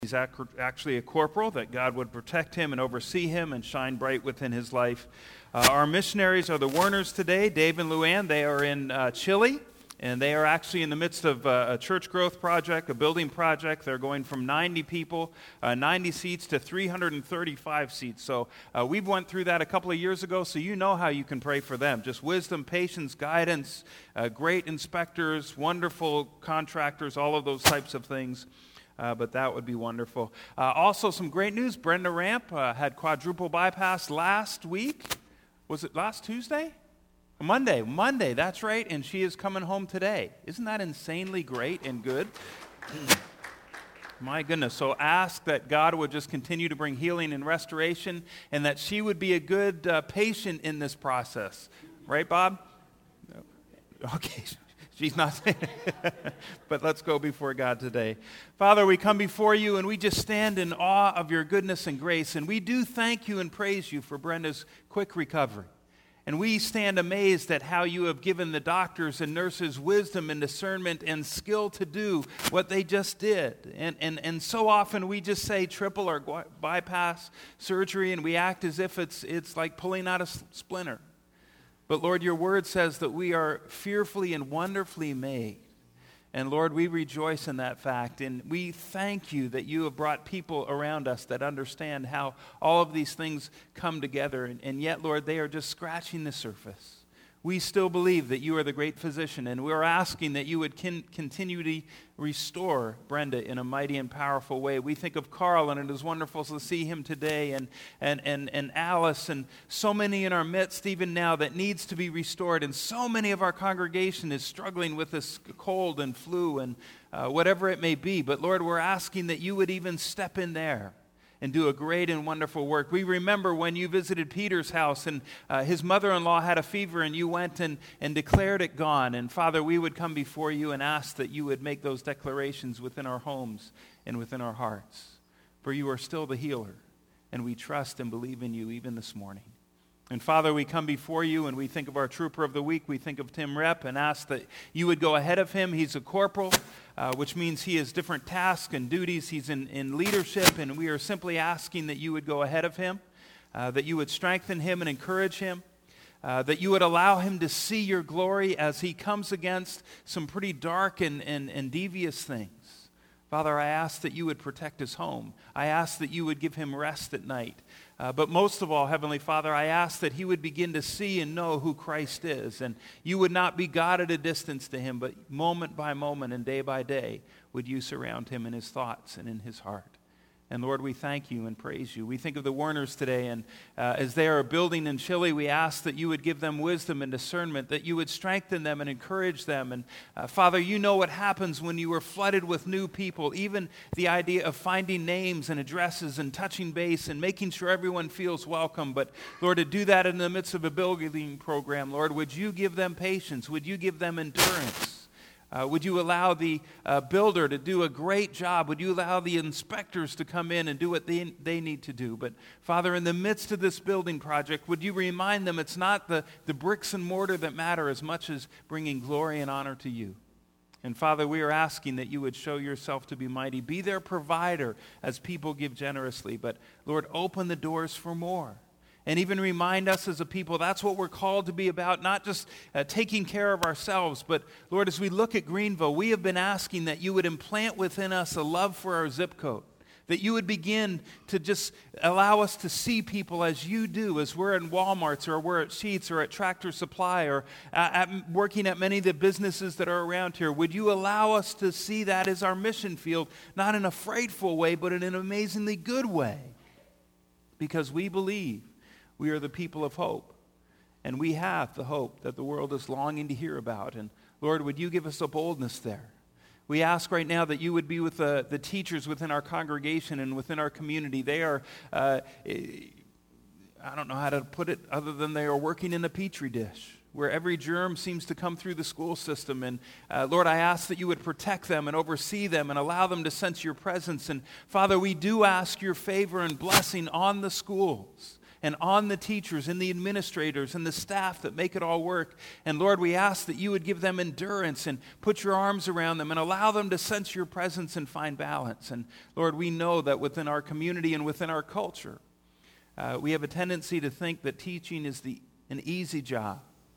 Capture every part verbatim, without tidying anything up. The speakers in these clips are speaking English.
He's ac- actually a corporal, that God would protect him and oversee him and shine bright within his life. Uh, our missionaries are the Werners today, Dave and Luann. They are in uh, Chile, and they are actually in the midst of uh, a church growth project, a building project. They're going from ninety people, uh, ninety seats, to three hundred thirty-five seats. So uh, we went through that a couple of years ago, so you know how you can pray for them. Just wisdom, patience, guidance, uh, great inspectors, wonderful contractors, all of those types of things. Uh, but that would be wonderful. Uh, also, some great news. Brenda Ramp uh, had quadruple bypass last week. Was it last Tuesday? Monday. Monday, that's right. And she is coming home today. Isn't that insanely great and good? My goodness. So ask that God would just continue to bring healing and restoration, and that she would be a good uh, patient in this process. Right, Bob? Okay. She's not saying it. But let's go before God today. Father, we come before you and we just stand in awe of your goodness and grace. And we do thank you and praise you for Brenda's quick recovery. And we stand amazed at how you have given the doctors and nurses wisdom and discernment and skill to do what they just did. And, and, and so often we just say triple or bypass surgery, and we act as if it's, it's like pulling out a splinter. But Lord, your word says that we are fearfully and wonderfully made. And Lord, we rejoice in that fact. And we thank you that you have brought people around us that understand how all of these things come together. And, and yet, Lord, they are just scratching the surface. We still believe that you are the great physician, and we're asking that you would con- continue to restore Brenda in a mighty and powerful way. We think of Carl, and it is wonderful to see him today, and, and, and, and Alice, and so many in our midst even now that needs to be restored, and so many of our congregation is struggling with this cold and flu and uh, whatever it may be. But Lord, we're asking that you would even step in there and do a great and wonderful work. We remember when you visited Peter's house, and uh, his mother-in-law had a fever, and you went and, and declared it gone. And Father, we would come before you and ask that you would make those declarations within our homes and within our hearts. For you are still the healer, and we trust and believe in you even this morning. And Father, we come before you and we think of our trooper of the week. We think of Tim Rep and ask that you would go ahead of him. He's a corporal, uh, which means he has different tasks and duties. He's in, in leadership, and we are simply asking that you would go ahead of him, uh, that you would strengthen him and encourage him, uh, that you would allow him to see your glory as he comes against some pretty dark and, and, and devious things. Father, I ask that you would protect his home. I ask that you would give him rest at night. Uh, but most of all, Heavenly Father, I ask that he would begin to see and know who Christ is. And you would not be God at a distance to him, but moment by moment and day by day would you surround him in his thoughts and in his heart. And Lord, we thank you and praise you. We think of the Werners today, and uh, as they are building in Chile, we ask that you would give them wisdom and discernment, that you would strengthen them and encourage them. And uh, Father, you know what happens when you are flooded with new people, even the idea of finding names and addresses and touching base and making sure everyone feels welcome. But Lord, to do that in the midst of a building program, Lord, would you give them patience? Would you give them endurance? Uh, would you allow the uh, builder to do a great job? Would you allow the inspectors to come in and do what they, they need to do? But Father, in the midst of this building project, would you remind them it's not the, the bricks and mortar that matter as much as bringing glory and honor to you. And Father, we are asking that you would show yourself to be mighty. Be their provider as people give generously. But Lord, open the doors for more. And even remind us as a people, that's what we're called to be about, not just uh, taking care of ourselves, but Lord, as we look at Greenville, we have been asking that you would implant within us a love for our zip code, that you would begin to just allow us to see people as you do, as we're in Walmarts or we're at Sheetz or at Tractor Supply or uh, at, working at many of the businesses that are around here. Would you allow us to see that as our mission field, not in a frightful way, but in an amazingly good way? Because we believe we are the people of hope, and we have the hope that the world is longing to hear about. And Lord, would you give us a boldness there? We ask right now that you would be with the, the teachers within our congregation and within our community. They are, uh, I don't know how to put it other than they are working in a petri dish, where every germ seems to come through the school system. And uh, Lord, I ask that you would protect them and oversee them and allow them to sense your presence. And Father, we do ask your favor and blessing on the schools. and on the teachers and the administrators and the staff that make it all work. And Lord, we ask that you would give them endurance and put your arms around them and allow them to sense your presence and find balance. And Lord, we know that within our community and within our culture, uh, we have a tendency to think that teaching is the an easy job.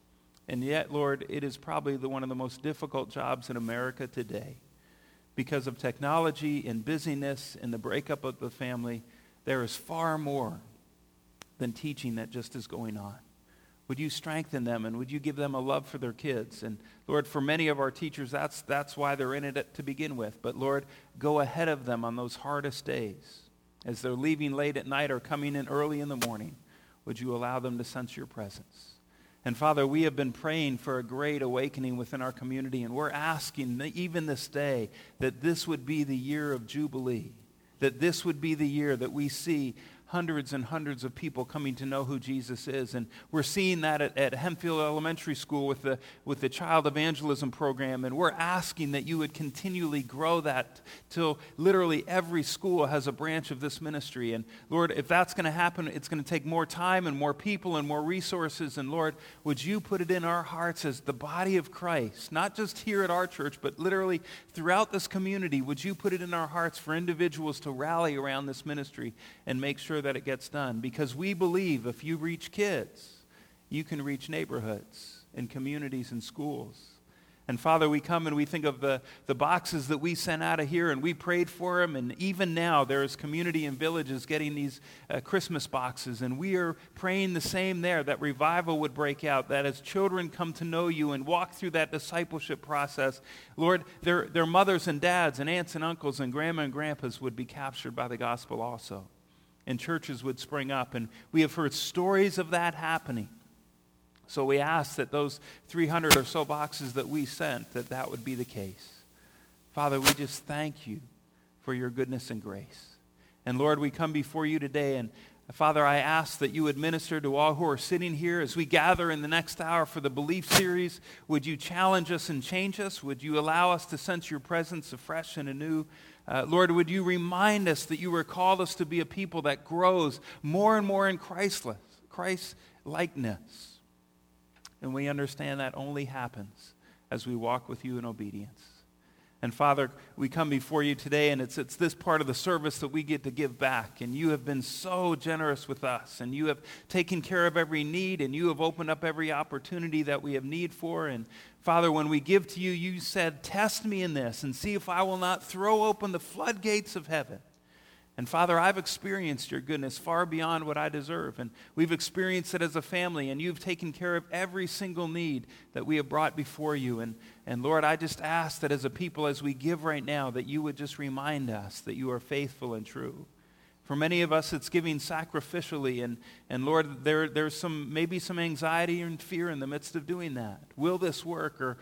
And yet, Lord, it is probably the, one of the most difficult jobs in America today. Because of technology and busyness and the breakup of the family, there is far more than teaching that just is going on. Would you strengthen them, and would you give them a love for their kids? And Lord, for many of our teachers, that's, that's why they're in it to begin with. But Lord, go ahead of them on those hardest days. As they're leaving late at night or coming in early in the morning, would you allow them to sense your presence? And Father, we have been praying for a great awakening within our community, and we're asking that even this day that this would be the year of Jubilee, that this would be the year that we see hundreds and hundreds of people coming to know who Jesus is. And we're seeing that at, at Hempfield Elementary School with the, with the Child Evangelism Program. And we're asking that you would continually grow that till literally every school has a branch of this ministry. And Lord, if that's going to happen, it's going to take more time and more people and more resources. And Lord, would you put it in our hearts as the body of Christ, not just here at our church, but literally throughout this community, would you put it in our hearts for individuals to rally around this ministry and make sure that it gets done? Because we believe if you reach kids, you can reach neighborhoods and communities and schools. And Father, we come and we think of the, the boxes that we sent out of here, and we prayed for them, and even now there's community and villages getting these uh, Christmas boxes, and we are praying the same there, that revival would break out, that as children come to know you and walk through that discipleship process, Lord, their, their mothers and dads and aunts and uncles and grandma and grandpas would be captured by the gospel also. And churches would spring up, and we have heard stories of that happening. So we ask that those three hundred or so boxes that we sent, that that would be the case. Father, we just thank you for your goodness and grace. And Lord, we come before you today, and Father, I ask that you would minister to all who are sitting here as we gather in the next hour for the Belief series. Would you challenge us and change us? Would you allow us to sense your presence afresh and anew? Uh, Lord, would you remind us that you were called us to be a people that grows more and more in Christless, Christ-likeness. And we understand that only happens as we walk with you in obedience. And Father, we come before you today, and it's, it's this part of the service that we get to give back. And you have been so generous with us, and you have taken care of every need, and you have opened up every opportunity that we have need for. And Father, when we give to you, you said, test me in this and see if I will not throw open the floodgates of heaven. And Father, I've experienced your goodness far beyond what I deserve. And we've experienced it as a family, and you've taken care of every single need that we have brought before you. And, and Lord, I just ask that as a people, as we give right now, that you would just remind us that you are faithful and true. For many of us, it's giving sacrificially. And, and Lord, there, there's some maybe some anxiety and fear in the midst of doing that. Will this work? Or,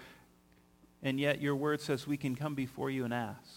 and yet your word says we can come before you and ask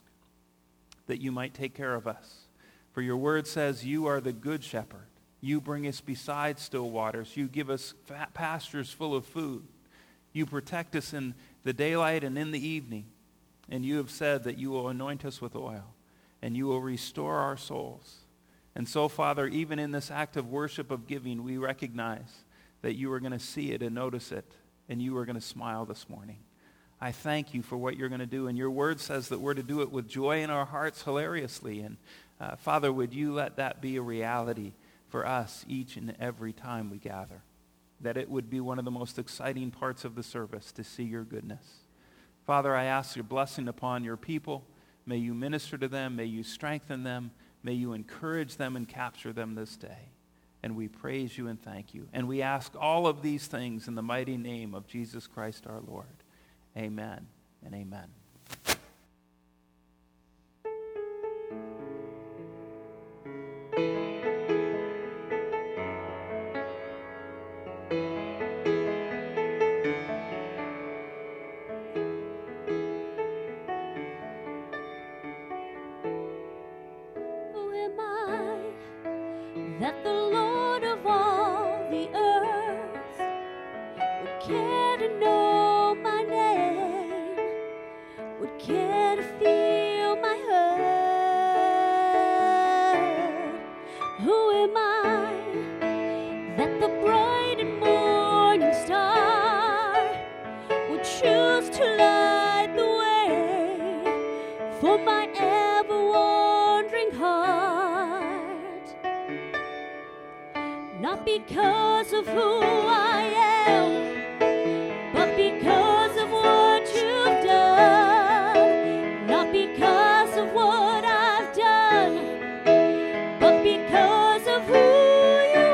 that you might take care of us. For your word says you are the good shepherd. You bring us beside still waters. You give us fat pastures full of food. You protect us in the daylight and in the evening. And you have said that you will anoint us with oil, and you will restore our souls. And so, Father, even in this act of worship of giving, we recognize that you are going to see it and notice it, and you are going to smile this morning. I thank you for what you're going to do. And your word says that we're to do it with joy in our hearts, hilariously. And uh, Father, would you let that be a reality for us each and every time we gather? That it would be one of the most exciting parts of the service to see your goodness. Father, I ask your blessing upon your people. May you minister to them. May you strengthen them. May you encourage them and capture them this day. And we praise you and thank you. And we ask all of these things in the mighty name of Jesus Christ our Lord. Amen and amen. Who am I that the Lord of all the earth would care to know my name, would care to feel my hurt? Who am I not because of who I am, but because of what you've done. Not because of what I've done, but because of who you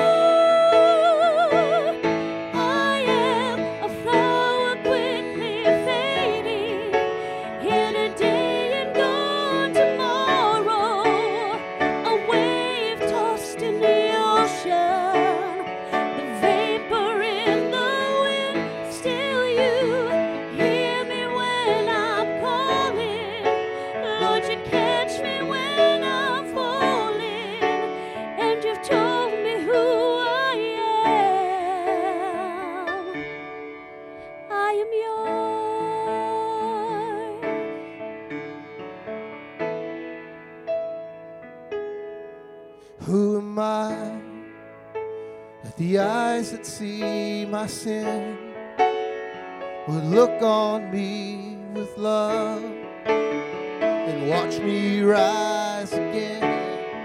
are. I am a flower quickly fading, here today and gone tomorrow, a wave tossed in the ocean, the vapor in the wind. Still you hear me when I'm calling. Lord, you catch me when I'm falling, and you've told me who I am. I am yours. Who am I that the eyes that see my sin would look on me with love and watch me rise again?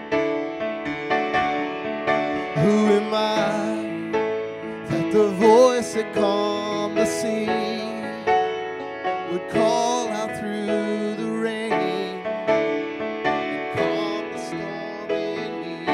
Who am I that the voice that calmed the sea would call out through the rain and calm the storm in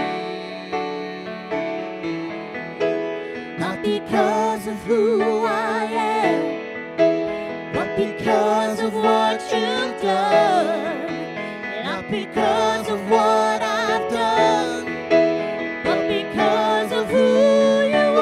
me? Not because of who I am, but because of what you've done. Not because of what I've done, but because of who you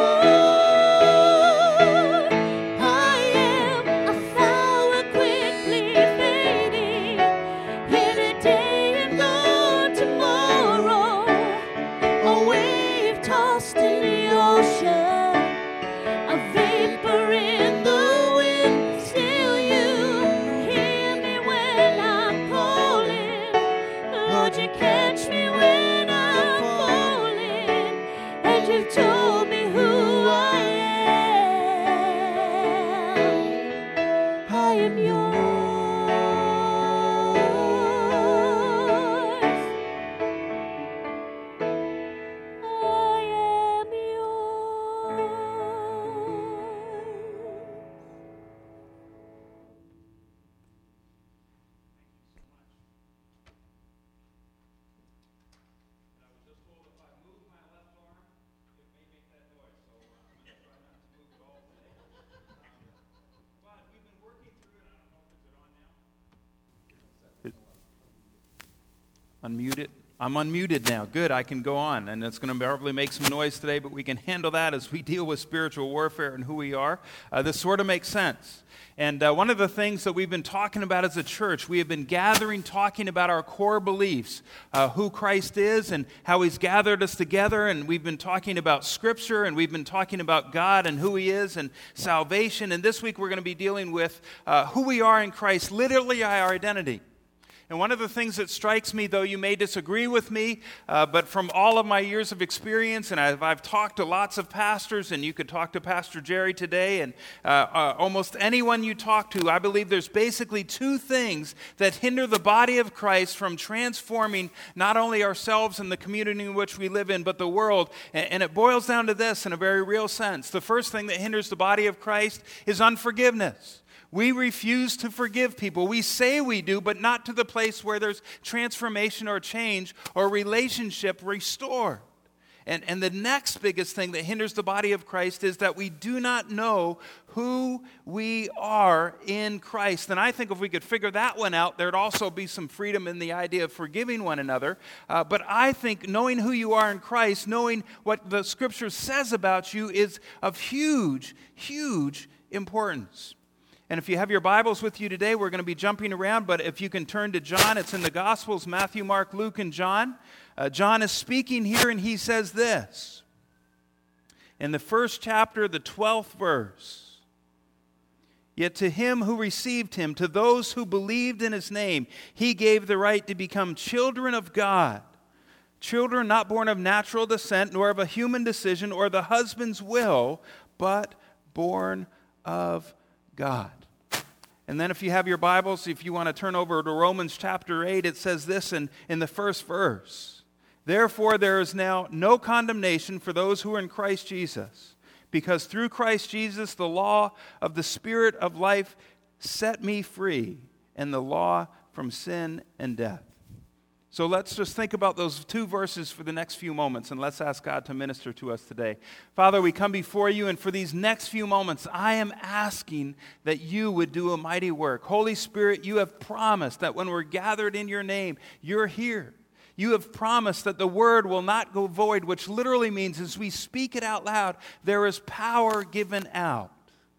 are. I am a flower quickly fading, here today and gone tomorrow, a wave tossed in the ocean, a vapor in the wind. Still you hear me when I'm calling. Lord, you catch me when I'm falling, and you've told me who I am. I am yours. I am yours. Unmute it. I'm unmuted now. Good, I can go on. And it's going to probably make some noise today, but we can handle that as we deal with spiritual warfare and who we are. Uh, this sort of makes sense. And uh, one of the things that we've been talking about as a church, we have been gathering, talking about our core beliefs, uh, who Christ is and how he's gathered us together. And we've been talking about Scripture, and we've been talking about God and who he is and salvation. And this week we're going to be dealing with uh, who we are in Christ, literally our identity. And one of the things that strikes me, though you may disagree with me, uh, but from all of my years of experience, and I've, I've talked to lots of pastors, and you could talk to Pastor Jerry today, and uh, uh, almost anyone you talk to, I believe there's basically two things that hinder the body of Christ from transforming not only ourselves and the community in which we live in, but the world. And, and it boils down to this in a very real sense. The first thing that hinders the body of Christ is unforgiveness. We refuse to forgive people. We say we do, but not to the place where there's transformation or change or relationship restored. And, and the next biggest thing that hinders the body of Christ is that we do not know who we are in Christ. And I think if we could figure that one out, there'd also be some freedom in the idea of forgiving one another. Uh, but I think knowing who you are in Christ, knowing what the Scripture says about you is of huge, huge importance. And if you have your Bibles with you today, we're going to be jumping around, but if you can turn to John, it's in the Gospels, Matthew, Mark, Luke, and John. Uh, John is speaking here, and he says this. In the first chapter, the twelfth verse, "Yet to him who received him, to those who believed in his name, he gave the right to become children of God. Children not born of natural descent, nor of a human decision, or the husband's will, but born of God." And then if you have your Bibles, if you want to turn over to Romans chapter eight, it says this in, in the first verse. Therefore, there is now no condemnation for those who are in Christ Jesus, because through Christ Jesus, the law of the Spirit of life set me free, and the law from sin and death. So let's just think about those two verses for the next few moments, and let's ask God to minister to us today. Father, we come before you, and for these next few moments, I am asking that you would do a mighty work. Holy Spirit, you have promised that when we're gathered in your name, you're here. You have promised that the word will not go void, which literally means as we speak it out loud, there is power given out.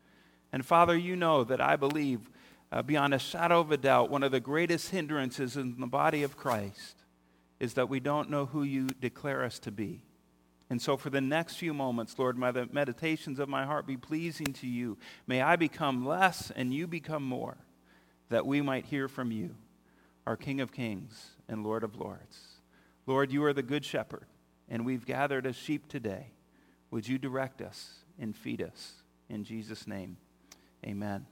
And Father, you know that I believe Uh, beyond a shadow of a doubt, one of the greatest hindrances in the body of Christ is that we don't know who you declare us to be. And so for the next few moments, Lord, may the meditations of my heart be pleasing to you. May I become less and you become more, that we might hear from you, our King of Kings and Lord of Lords. Lord, you are the good shepherd, and we've gathered as sheep today. Would you direct us and feed us? In Jesus' name, amen.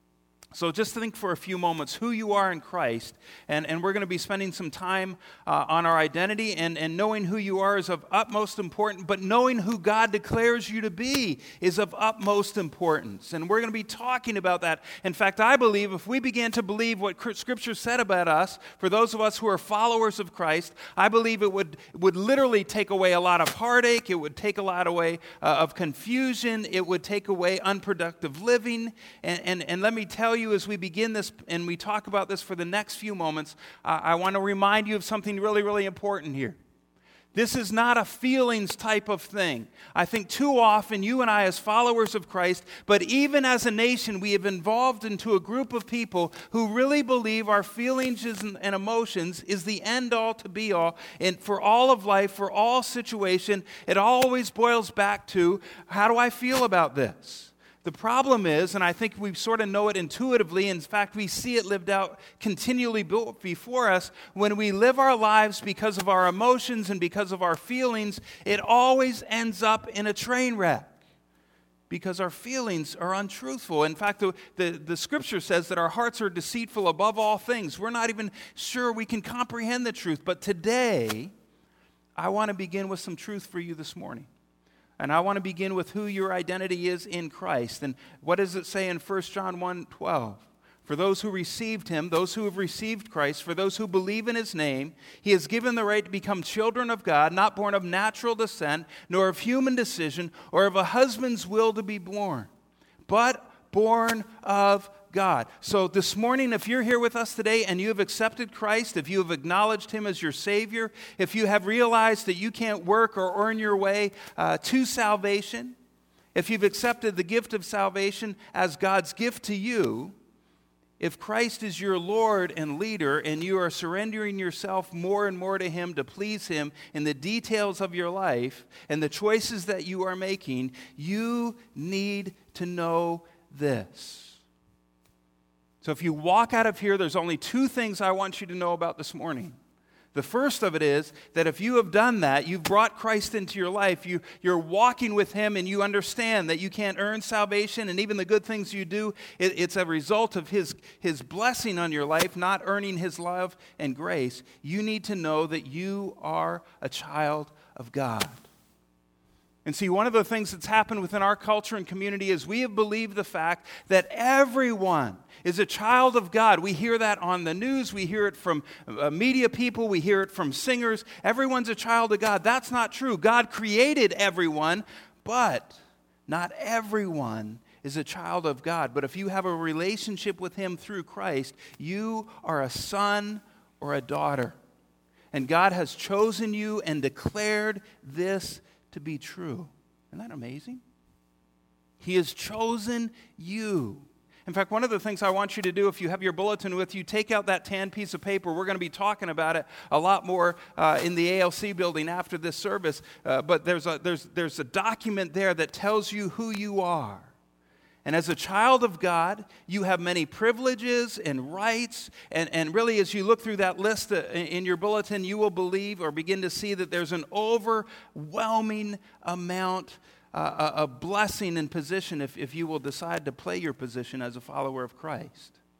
So just think for a few moments who you are in Christ, and, and we're going to be spending some time uh, on our identity, and, and knowing who you are is of utmost importance, but knowing who God declares you to be is of utmost importance. And we're going to be talking about that. In fact, I believe if we begin to believe what Scripture said about us, for those of us who are followers of Christ, I believe it would, would literally take away a lot of heartache, it would take a lot away uh, of confusion, it would take away unproductive living, and, and, and let me tell you, as we begin this and we talk about this for the next few moments, uh, I want to remind you of something really, really important here. This is not a feelings type of thing. I think too often you and I as followers of Christ, but even as a nation, we have evolved into a group of people who really believe our feelings and emotions is the end all to be all. And for all of life, for all situation, it always boils back to, how do I feel about this? The problem is, and I think we sort of know it intuitively, in fact, we see it lived out continually before us, when we live our lives because of our emotions and because of our feelings, it always ends up in a train wreck because our feelings are untruthful. In fact, the, the, the Scripture says that our hearts are deceitful above all things. We're not even sure we can comprehend the truth. But today, I want to begin with some truth for you this morning. And I want to begin with who your identity is in Christ. And what does it say in First John one twelve? For those who received him, those who have received Christ, for those who believe in his name, he has given the right to become children of God, not born of natural descent, nor of human decision, or of a husband's will to be born, but born of God. So this morning, if you're here with us today and you have accepted Christ, if you have acknowledged him as your Savior, if you have realized that you can't work or earn your way uh, to salvation, if you've accepted the gift of salvation as God's gift to you, if Christ is your Lord and leader and you are surrendering yourself more and more to him to please him in the details of your life and the choices that you are making, you need to know this. So if you walk out of here, there's only two things I want you to know about this morning. The first of it is that if you have done that, you've brought Christ into your life, you, you're walking with him, and you understand that you can't earn salvation, and even the good things you do, it, it's a result of his, his blessing on your life, not earning his love and grace. You need to know that you are a child of God. And see, one of the things that's happened within our culture and community is we have believed the fact that everyone is a child of God. We hear that on the news. We hear it from uh, media people. We hear it from singers. Everyone's a child of God. That's not true. God created everyone, but not everyone is a child of God. But if you have a relationship with him through Christ, you are a son or a daughter. And God has chosen you and declared this to be true. Isn't that amazing? He has chosen you. In fact, one of the things I want you to do, if you have your bulletin with you, take out that tan piece of paper. We're going to be talking about it a lot more uh, in the A L C building after this service. Uh, but there's a, there's, there's a document there that tells you who you are. And as a child of God, you have many privileges and rights. And, and really, as you look through that list in your bulletin, you will believe or begin to see that there's an overwhelming amount uh, of blessing and position if, if you will decide to play your position as a follower of Christ.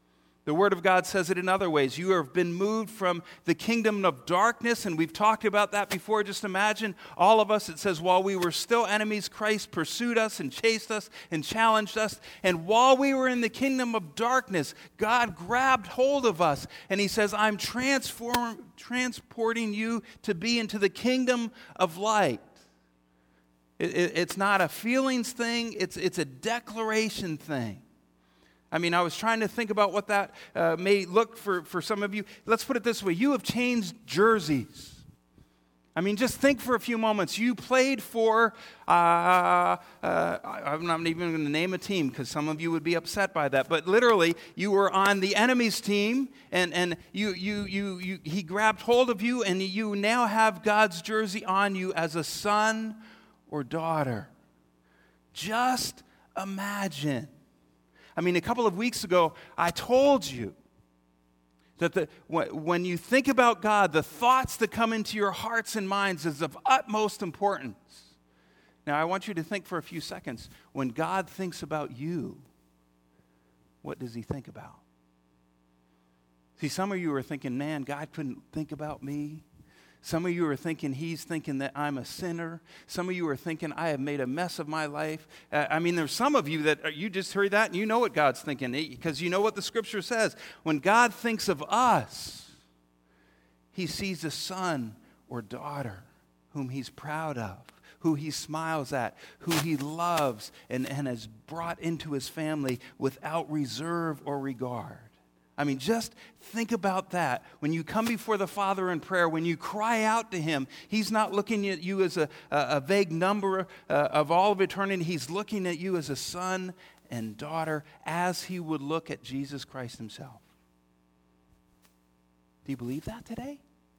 The Word of God says it in other ways. You have been moved from the kingdom of darkness, and we've talked about that before. Just imagine all of us. It says, while we were still enemies, Christ pursued us and chased us and challenged us. And while we were in the kingdom of darkness, God grabbed hold of us, and he says, I'm transform, transporting you to be into the kingdom of light. It, it, it's not a feelings thing. It's, it's a declaration thing. I mean, I was trying to think about what that uh, may look for, for some of you. Let's put it this way. You have changed jerseys. I mean, just think for a few moments. You played for, uh, uh, I'm not even going to name a team because some of you would be upset by that. But literally, you were on the enemy's team, and, and you, you, you, you, he grabbed hold of you, and you now have God's jersey on you as a son or daughter. Just imagine. I mean, a couple of weeks ago, I told you that the, when you think about God, the thoughts that come into your hearts and minds is of utmost importance. Now, I want you to think for a few seconds. When God thinks about you, what does he think about? See, some of you are thinking, man, God couldn't think about me. Some of you are thinking he's thinking that I'm a sinner. Some of you are thinking I have made a mess of my life. Uh, I mean, there's some of you that uh, you just heard that and you know what God's thinking because you know what the scripture says. When God thinks of us, he sees a son or daughter whom he's proud of, who he smiles at, who he loves and, and has brought into his family without reserve or regard. I mean, just think about that. When you come before the Father in prayer, when you cry out to him, he's not looking at you as a, a, a vague number uh, of all of eternity. He's looking at you as a son and daughter as he would look at Jesus Christ himself. Do you believe that today?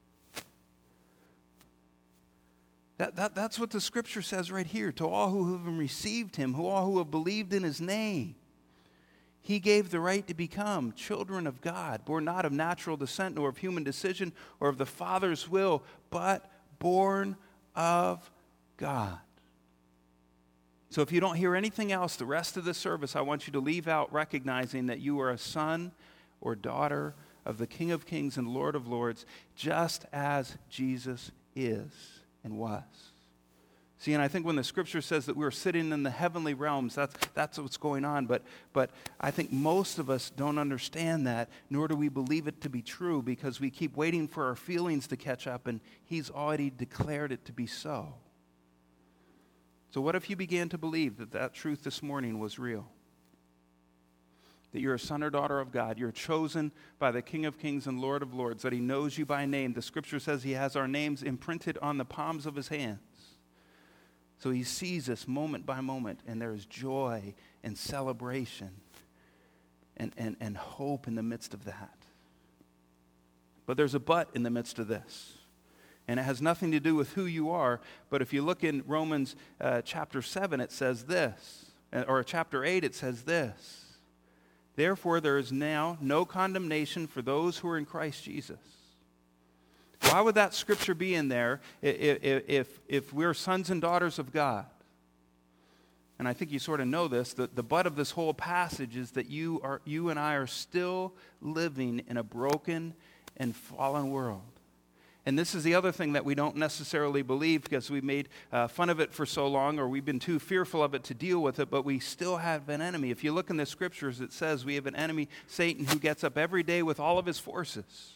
That, that, that's what the scripture says right here. To all who have received him, who all who have believed in his name, he gave the right to become children of God, born not of natural descent, nor of human decision, or of the Father's will, but born of God. So if you don't hear anything else the rest of the service, I want you to leave out recognizing that you are a son or daughter of the King of Kings and Lord of Lords, just as Jesus is and was. See, and I think when the scripture says that we're sitting in the heavenly realms, that's, that's what's going on. But, but I think most of us don't understand that, nor do we believe it to be true because we keep waiting for our feelings to catch up, and he's already declared it to be so. So what if you began to believe that that truth this morning was real? That you're a son or daughter of God. You're chosen by the King of Kings and Lord of Lords, that he knows you by name. The scripture says he has our names imprinted on the palms of his hands. So he sees us moment by moment, and there is joy and celebration and, and, and hope in the midst of that. But there's a but in the midst of this. And it has nothing to do with who you are, but if you look in Romans uh, chapter seven, it says this, or chapter eight, it says this. Therefore, there is now no condemnation for those who are in Christ Jesus. Why would that scripture be in there if, if, if we're sons and daughters of God? And I think you sort of know this. The, the butt of this whole passage is that you are, you and I are still living in a broken and fallen world. And this is the other thing that we don't necessarily believe because we made uh, fun of it for so long, or we've been too fearful of it to deal with it, but we still have an enemy. If you look in the scriptures, it says we have an enemy, Satan, who gets up every day with all of his forces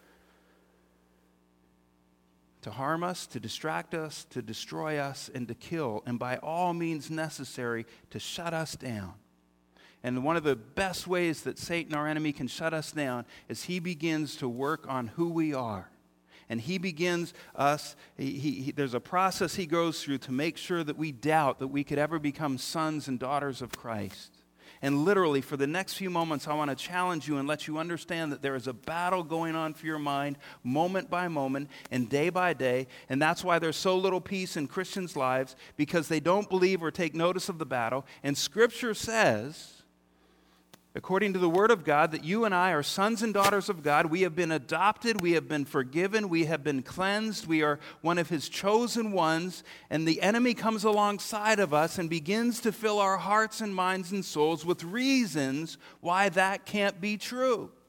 to harm us, to distract us, to destroy us, and to kill, and by all means necessary to shut us down. And one of the best ways that Satan, our enemy, can shut us down is he begins to work on who we are. And he begins us, he, he, there's a process he goes through to make sure that we doubt that we could ever become sons and daughters of Christ. And literally, for the next few moments, I want to challenge you and let you understand that there is a battle going on for your mind moment by moment and day by day. And that's why there's so little peace in Christians' lives, because they don't believe or take notice of the battle. And Scripture says, according to the Word of God, that you and I are sons and daughters of God. We have been adopted. We have been forgiven. We have been cleansed. We are one of his chosen ones. And the enemy comes alongside of us and begins to fill our hearts and minds and souls with reasons why that can't be true.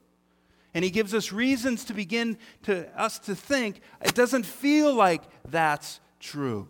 and he gives us reasons to begin to us to think it doesn't feel like that's true.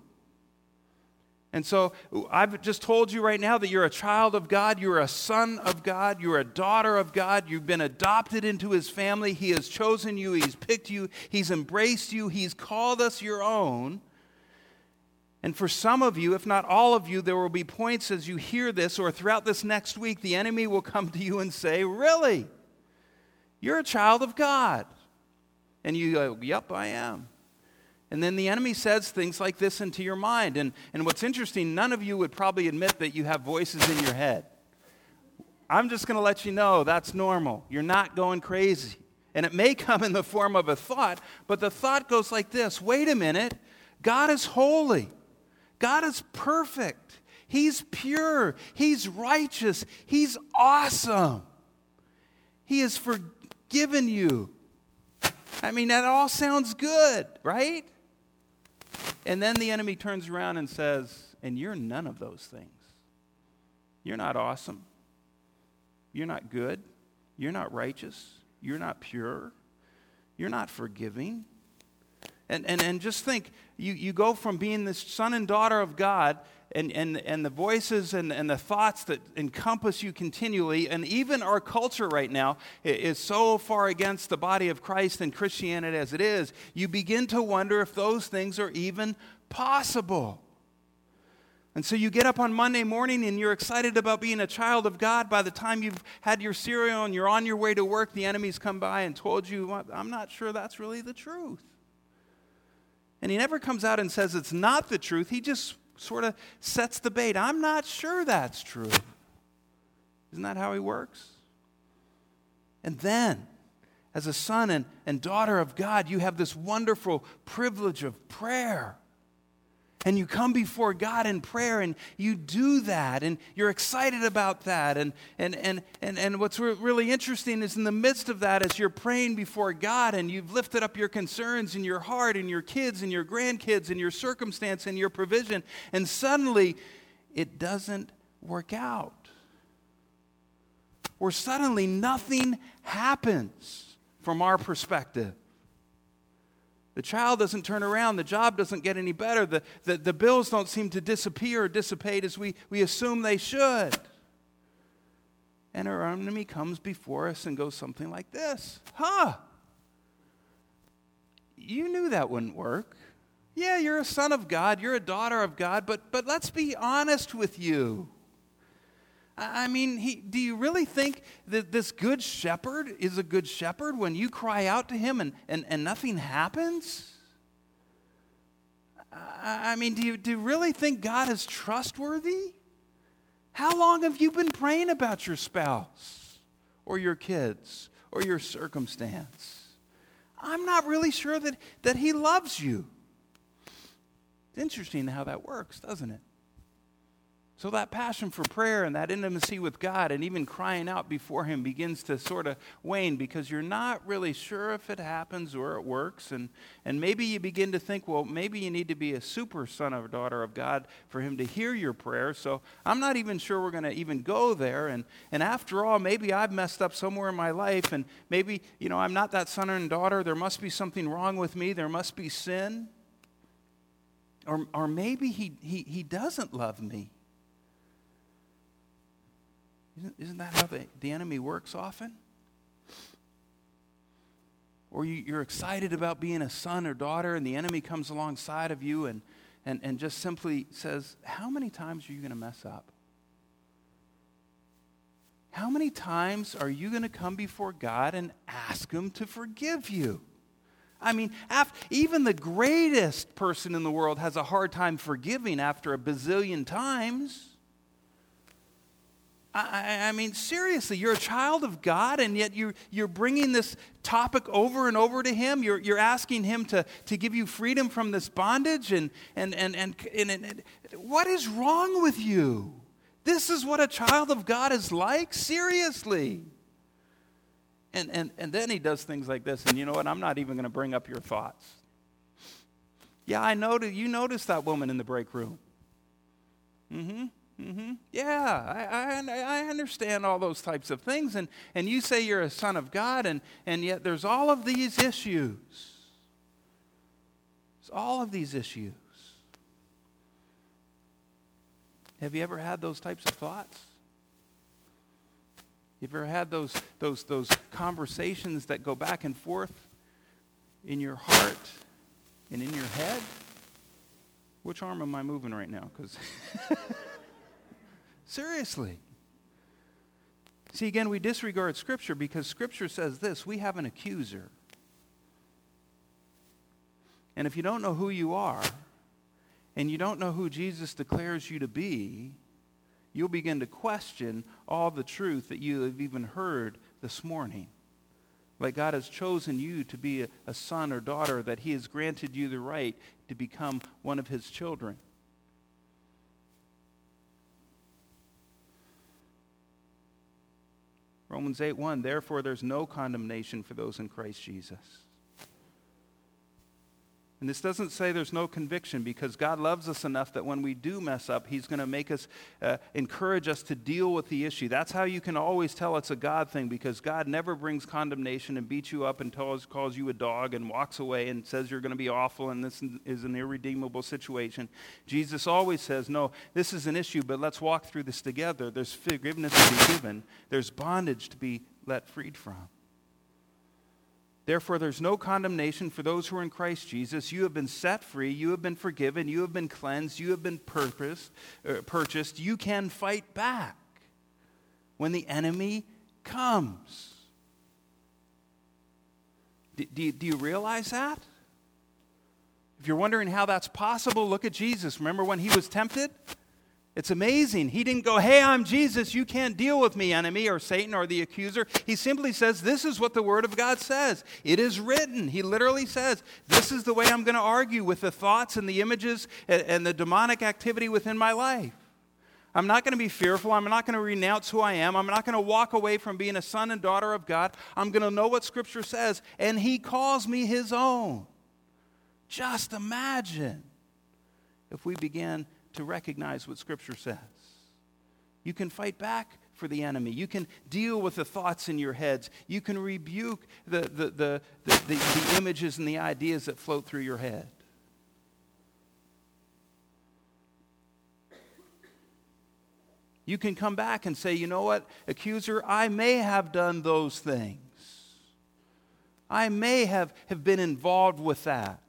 And so I've just told you right now that you're a child of God, you're a son of God, you're a daughter of God, you've been adopted into his family, he has chosen you, he's picked you, he's embraced you, he's called us your own. And for some of you, if not all of you, there will be points as you hear this or throughout this next week, the enemy will come to you and say, really? You're a child of God. And you go, yep, I am. And then the enemy says things like this into your mind. And, and what's interesting, none of you would probably admit that you have voices in your head. I'm just going to let you know that's normal. You're not going crazy. And it may come in the form of a thought, but the thought goes like this. Wait a minute. God is holy. God is perfect. He's pure. He's righteous. He's awesome. He has forgiven you. I mean, that all sounds good, right? And then the enemy turns around and says, and you're none of those things. You're not awesome. You're not good. You're not righteous. You're not pure. You're not forgiving. And, and, and just think, you, you go from being this son and daughter of God, and, and, and the voices and, and the thoughts that encompass you continually, and even our culture right now is so far against the body of Christ and Christianity as it is, you begin to wonder if those things are even possible. And so you get up on Monday morning and you're excited about being a child of God. By the time you've had your cereal and you're on your way to work, the enemy's come by and told you, well, I'm not sure that's really the truth. And he never comes out and says it's not the truth. He just sort of sets the bait. I'm not sure that's true. Isn't that how he works? And then, as a son and, and daughter of God, you have this wonderful privilege of prayer. And you come before God in prayer, and you do that, and you're excited about that. And and and and, and what's re- really interesting is in the midst of that, as you're praying before God, and you've lifted up your concerns in your heart, and your kids, and your grandkids, and your circumstance, and your provision, and suddenly it doesn't work out. Or suddenly nothing happens from our perspective. The child doesn't turn around. The job doesn't get any better. The, the, the bills don't seem to disappear or dissipate as we, we assume they should. And our enemy comes before us and goes something like this. Huh. You knew that wouldn't work. Yeah, you're a son of God. You're a daughter of God. But, but let's be honest with you. I mean, he, do you really think that this good shepherd is a good shepherd when you cry out to him and, and, and nothing happens? I mean, do you, do you really think God is trustworthy? How long have you been praying about your spouse or your kids or your circumstance? I'm not really sure that, that he loves you. It's interesting how that works, doesn't it? So that passion for prayer and that intimacy with God and even crying out before him begins to sort of wane because you're not really sure if it happens or it works. And, and maybe you begin to think, well, maybe you need to be a super son or daughter of God for him to hear your prayer. So I'm not even sure we're going to even go there. And, and after all, maybe I've messed up somewhere in my life. And maybe, you know, I'm not that son and daughter. There must be something wrong with me. There must be sin. Or, or maybe he, he, he doesn't love me. Isn't, isn't that how the, the enemy works often? Or you, you're excited about being a son or daughter, and the enemy comes alongside of you and, and, and just simply says, how many times are you going to mess up? How many times are you going to come before God and ask him to forgive you? I mean, after, even the greatest person in the world has a hard time forgiving after a bazillion times. I, I mean, seriously, you're a child of God, and yet you're, you're bringing this topic over and over to him. You're, you're asking him to, to give you freedom from this bondage. And, and, and, and, and, and what is wrong with you? This is what a child of God is like? Seriously. And, and, and then he does things like this. And you know what? I'm not even going to bring up your thoughts. Yeah, I know. You noticed that woman in the break room. Mm-hmm. Mm-hmm. Yeah, I, I, I understand all those types of things. And, and you say you're a son of God, and, and yet there's all of these issues. There's all of these issues. Have you ever had those types of thoughts? You ever had those, those, those conversations that go back and forth in your heart and in your head? Which arm am I moving right now? Because seriously. See, again, we disregard Scripture because Scripture says this: we have an accuser. And if you don't know who you are, and you don't know who Jesus declares you to be, you'll begin to question all the truth that you have even heard this morning. Like God has chosen you to be a, a son or daughter, that he has granted you the right to become one of his children. Romans eight one, therefore there's no condemnation for those in Christ Jesus. And this doesn't say there's no conviction, because God loves us enough that when we do mess up, he's going to make us, uh, encourage us to deal with the issue. That's how you can always tell it's a God thing, because God never brings condemnation and beats you up and tells, calls you a dog and walks away and says you're going to be awful and this is an irredeemable situation. Jesus always says, no, this is an issue, but let's walk through this together. There's forgiveness to be given. There's bondage to be let freed from. Therefore, there's no condemnation for those who are in Christ Jesus. You have been set free. You have been forgiven. You have been cleansed. You have been purposed, uh, purchased. You can fight back when the enemy comes. D- do, you, do you realize that? If you're wondering how that's possible, look at Jesus. Remember when he was tempted? It's amazing. He didn't go, hey, I'm Jesus, you can't deal with me, enemy, or Satan, or the accuser. He simply says, this is what the Word of God says. It is written. He literally says, this is the way I'm going to argue with the thoughts and the images and, and the demonic activity within my life. I'm not going to be fearful. I'm not going to renounce who I am. I'm not going to walk away from being a son and daughter of God. I'm going to know what Scripture says, and he calls me his own. Just imagine if we began to recognize what Scripture says. You can fight back for the enemy. You can deal with the thoughts in your heads. You can rebuke the, the, the, the, the, the images and the ideas that float through your head. You can come back and say, you know what, accuser, I may have done those things. I may have, have been involved with that.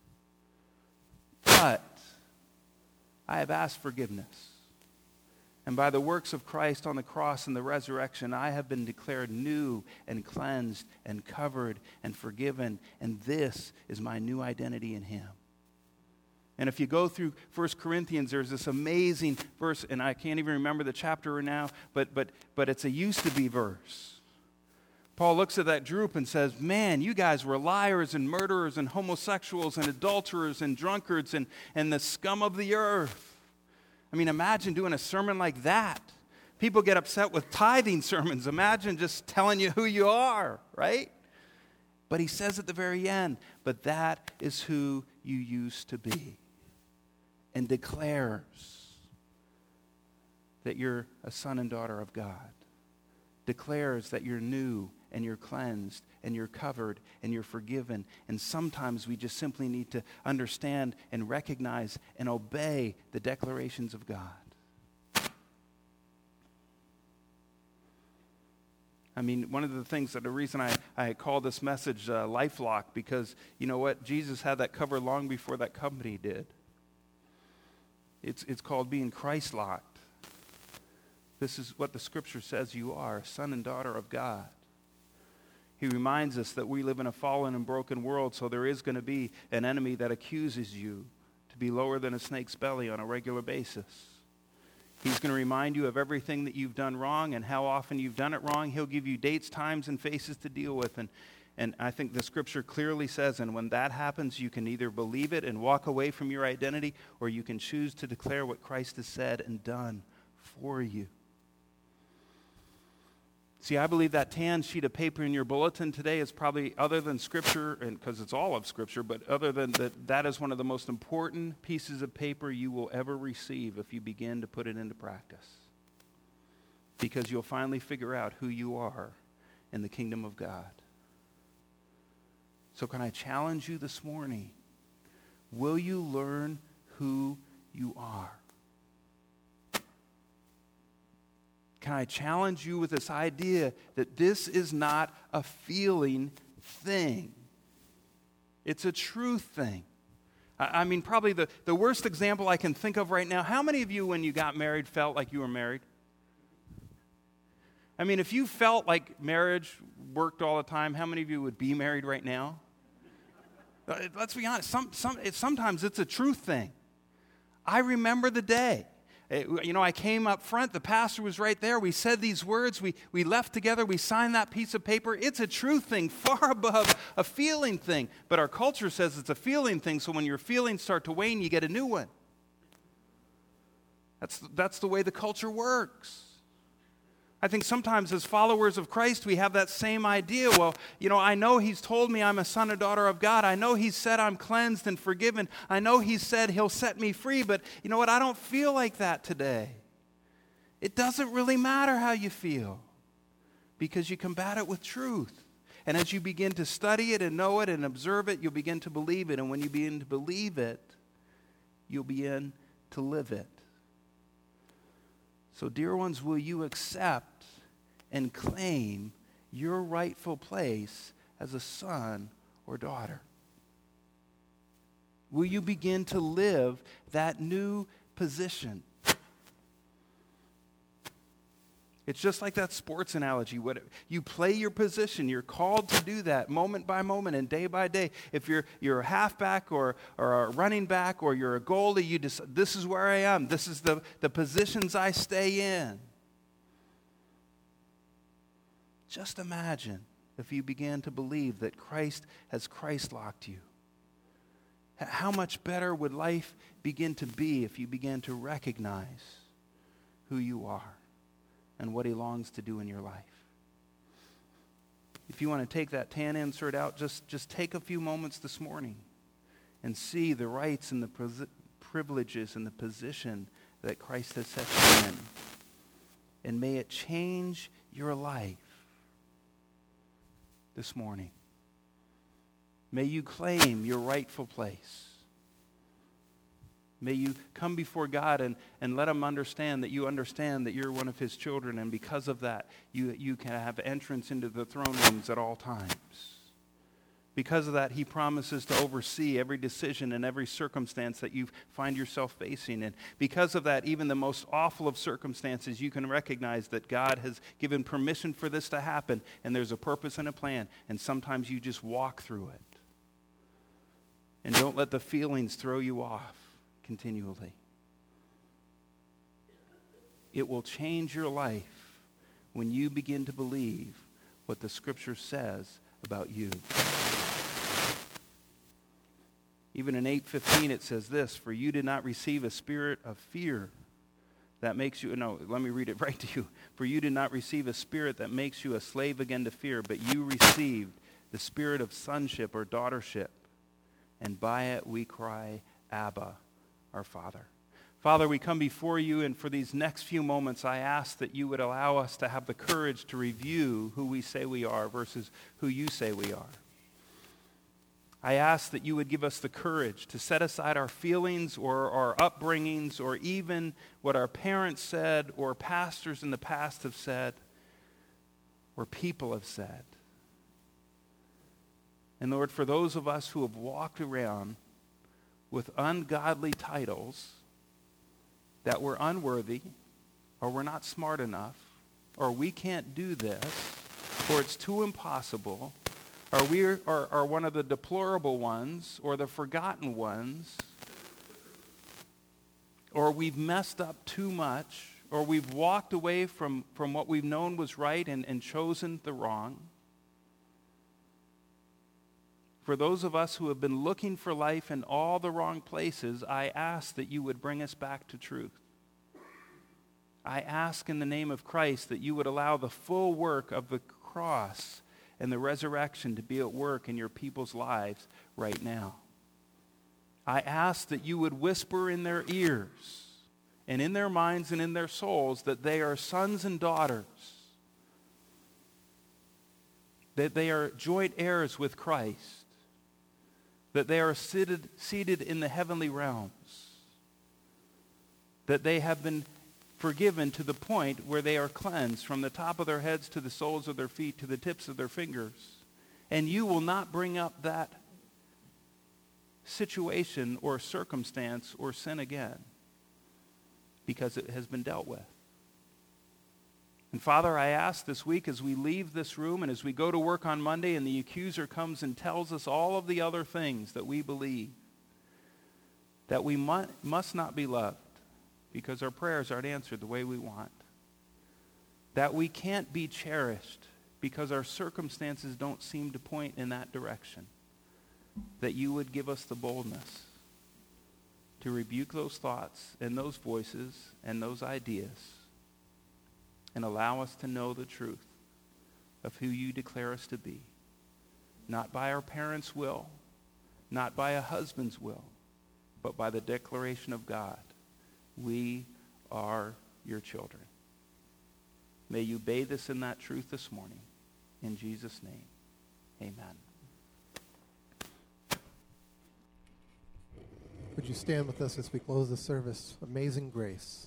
But I have asked forgiveness. And by the works of Christ on the cross and the resurrection, I have been declared new and cleansed and covered and forgiven. And this is my new identity in him. And if you go through First Corinthians, there's this amazing verse, and I can't even remember the chapter now, but but but it's a used to be verse. Paul looks at that group and says, man, you guys were liars and murderers and homosexuals and adulterers and drunkards and, and the scum of the earth. I mean, imagine doing a sermon like that. People get upset with tithing sermons. Imagine just telling you who you are, right? But he says at the very end, but that is who you used to be. And declares that you're a son and daughter of God. Declares that you're new and you're cleansed and you're covered and you're forgiven. And sometimes we just simply need to understand and recognize and obey the declarations of God. I mean, one of the things that the reason I, I call this message uh, LifeLock, because you know what? Jesus had that cover long before that company did. It's, it's called being Christ-locked. This is what the Scripture says you are, a son and daughter of God. He reminds us that we live in a fallen and broken world, so there is going to be an enemy that accuses you to be lower than a snake's belly on a regular basis. He's going to remind you of everything that you've done wrong and how often you've done it wrong. He'll give you dates, times, and faces to deal with. And, and I think the Scripture clearly says, and when that happens, you can either believe it and walk away from your identity, or you can choose to declare what Christ has said and done for you. See, I believe that tan sheet of paper in your bulletin today is probably, other than Scripture, and because it's all of Scripture, but other than that, that is one of the most important pieces of paper you will ever receive if you begin to put it into practice. Because you'll finally figure out who you are in the kingdom of God. So can I challenge you this morning? Will you learn who you are? Can I challenge you with this idea that this is not a feeling thing? It's a truth thing. I, I mean, probably the, the worst example I can think of right now, how many of you, when you got married, felt like you were married? I mean, if you felt like marriage worked all the time, how many of you would be married right now? Let's be honest, some, some, it, sometimes it's a truth thing. I remember the day. It, you know, I came up front, the pastor was right there, we said these words, we, we left together, we signed that piece of paper. It's a truth thing, far above a feeling thing. But our culture says it's a feeling thing, so when your feelings start to wane, you get a new one. That's, that's the way the culture works. I think sometimes as followers of Christ, we have that same idea. Well, you know, I know he's told me I'm a son or daughter of God. I know he's said I'm cleansed and forgiven. I know he said he'll set me free. But you know what? I don't feel like that today. It doesn't really matter how you feel because you combat it with truth. And as you begin to study it and know it and observe it, you'll begin to believe it. And when you begin to believe it, you'll begin to live it. So, dear ones, will you accept and claim your rightful place as a son or daughter? Will you begin to live that new position? It's just like that sports analogy. What, you play your position. You're called to do that moment by moment and day by day. If you're you're a halfback or, or a running back or you're a goalie, you just, this is where I am. This is the, the positions I stay in. Just imagine if you began to believe that Christ has Christ-locked you. How much better would life begin to be if you began to recognize who you are and what he longs to do in your life? If you want to take that tan insert out, just, just take a few moments this morning and see the rights and the privileges and the position that Christ has set you in. And may it change your life this morning. May you claim your rightful place. May you come before God and, and let him understand that you understand that you're one of his children, and because of that, you, you can have entrance into the throne rooms at all times. Because of that, he promises to oversee every decision and every circumstance that you find yourself facing. And because of that, even the most awful of circumstances, you can recognize that God has given permission for this to happen, and there's a purpose and a plan, and sometimes you just walk through it. And don't let the feelings throw you off continually. It will change your life when you begin to believe what the Scripture says about you. Even in eight fifteen it says this, "For you did not receive a spirit of fear that makes you," no, let me read it right to you. "For you did not receive a spirit that makes you a slave again to fear, but you received the spirit of sonship or daughtership. And by it we cry, Abba, our Father." Father, we come before you, and for these next few moments, I ask that you would allow us to have the courage to review who we say we are versus who you say we are. I ask that you would give us the courage to set aside our feelings or our upbringings or even what our parents said or pastors in the past have said or people have said. And Lord, for those of us who have walked around with ungodly titles that we're unworthy, or we're not smart enough, or we can't do this, or it's too impossible, or we are, are, are one of the deplorable ones, or the forgotten ones, or we've messed up too much, or we've walked away from, from what we've known was right and, and chosen the wrong. For those of us who have been looking for life in all the wrong places, I ask that you would bring us back to truth. I ask in the name of Christ that you would allow the full work of the cross and the resurrection to be at work in your people's lives right now. I ask that you would whisper in their ears and in their minds and in their souls that they are sons and daughters, that they are joint heirs with Christ, that they are seated, seated in the heavenly realms, that they have been forgiven to the point where they are cleansed from the top of their heads to the soles of their feet to the tips of their fingers. And you will not bring up that situation or circumstance or sin again because it has been dealt with. And Father, I ask this week as we leave this room and as we go to work on Monday and the accuser comes and tells us all of the other things that we believe, that we mu- must not be loved because our prayers aren't answered the way we want. That we can't be cherished because our circumstances don't seem to point in that direction. That you would give us the boldness to rebuke those thoughts and those voices and those ideas and allow us to know the truth of who you declare us to be. Not by our parents' will, not by a husband's will, but by the declaration of God. We are your children. May you bathe us in that truth this morning. In Jesus' name, amen. Would you stand with us as we close the service? Amazing Grace.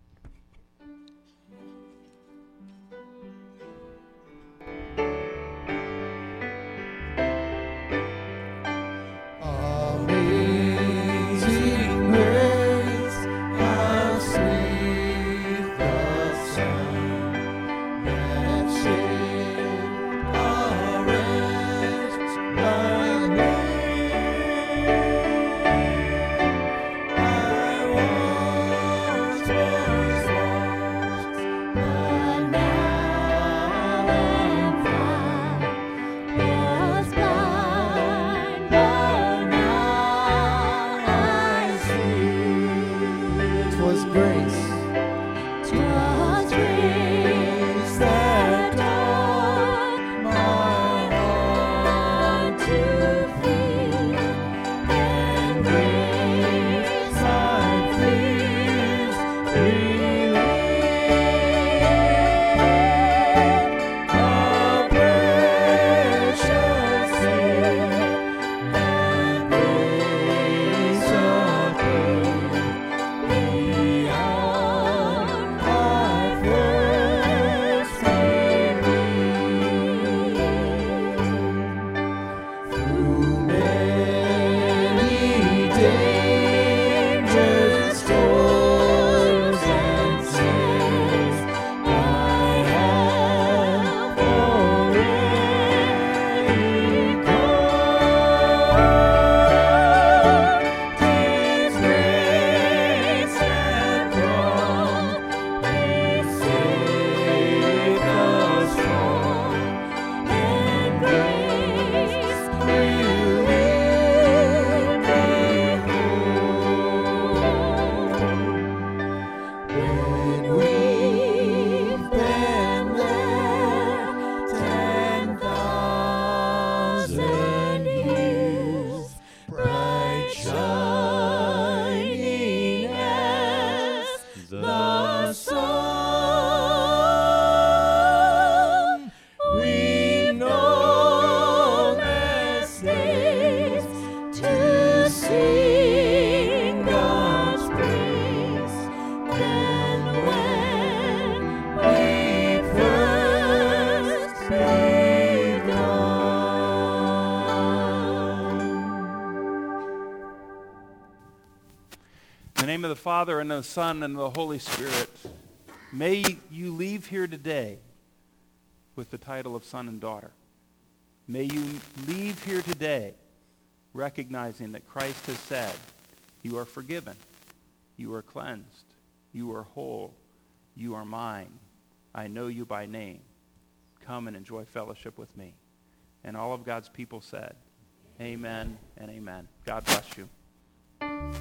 The Father and the Son and the Holy Spirit, may you leave here today with the title of son and daughter. May you leave here today recognizing that Christ has said, you are forgiven, you are cleansed, you are whole, you are mine. I know you by name. Come and enjoy fellowship with me. And all of God's people said, amen and amen. God bless you.